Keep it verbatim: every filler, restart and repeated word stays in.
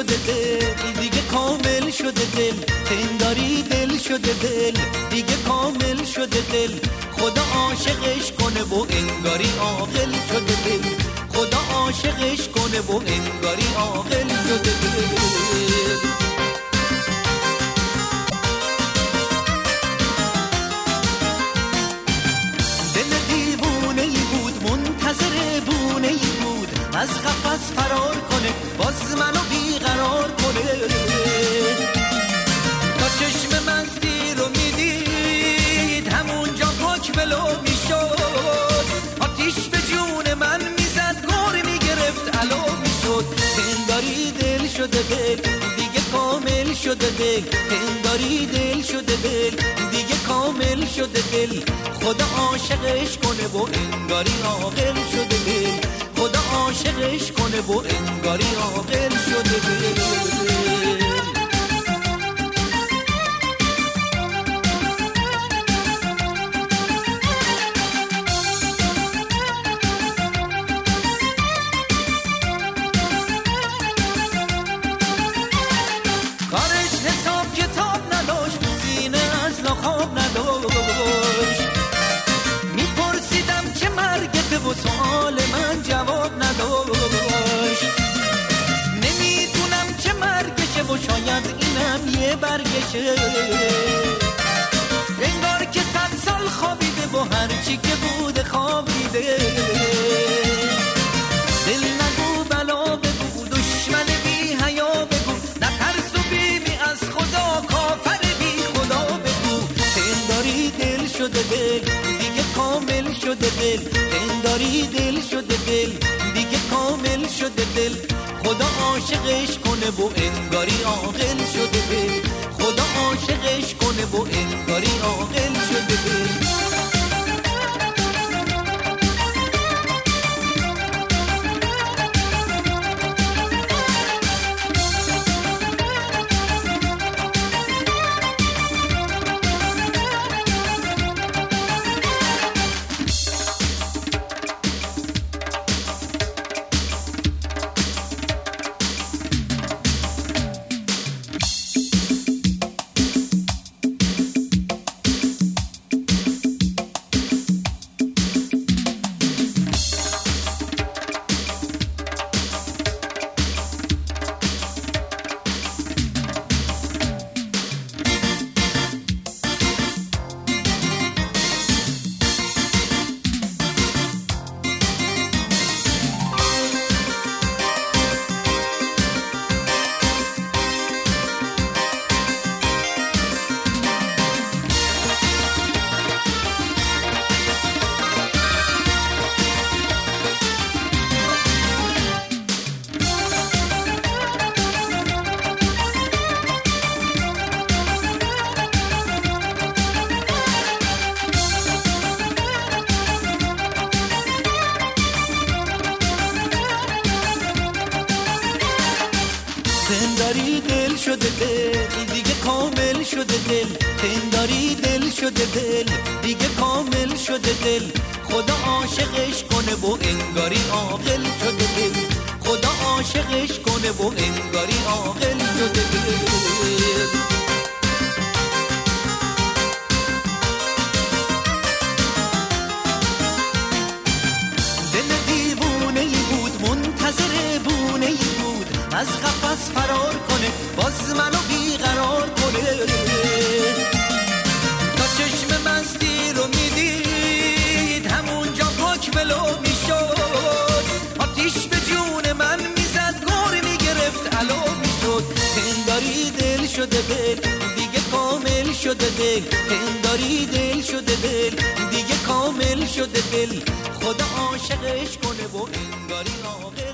شده دل دیگه کامل شده دل پنداری دل شده دل دیگه کامل شده دل خدا عاشقش کنه و انگاری عاقل شده دل خدا عاشقش کنه و انگاری عاقل شده دل دل دیوونه ای بود منتظر بونه ای بود از قفس فرار کنه باز منو بیقرار کنه تا چشم من زیر رو میدید همونجا پاک بلو میشد آتیش به جون من میزد گور میگرفت علو میشد پنداری دل شده دل دیگه کامل شده دل پنداری دل شده دل دیگه کامل شده دل خدا عاشقش کنه و انگاری عاقل شده دل خدا عاشقش کنه و انگاری عاقل شده دل کارش حساب کتاب نداشت سینه از لخاب نداشت میپرسیدم چه مرگته و سؤال من جواب نداشت نمیدونم چه مرگشه و شاید اینم یه برگشه انگار که صد سال خوابیده و هرچی که بوده خوابیده دل نگو بلا بگو دشمن بی حیا بگو نترس و بیمی از خدا کافر بی خدا بگو پنداری دل شده دل دیگه کامل شده دل پنداری دل شده دل دیگه کامل شده دل خدا عاشقش کنه و انگاری عاقل شده دل خدا عاشقش کنه و انگاری عاقل شده دل پنداری دل شده دل دیگه کامل شده دل پنداری دل شده دل دیگه کامل شده دل خدا عاشقش کنه و انگاری عاقل شده دل خدا عاشقش کنه و انگاری عاقل شده دل دل دیوونه ای بود منتظر بونه ای بود از قفس فرار کنه باز منو بیقرار کنه تا چشم مستی رو میدید همونجا پاک بلو میشد آتیش به جون من میزد گور میگرفت علو میشد پنداری دل شده دل دیگه کامل شده دل پنداری دل شده دل دیگه کامل شده دل خدا عاشقش کنه و انگاری عاقل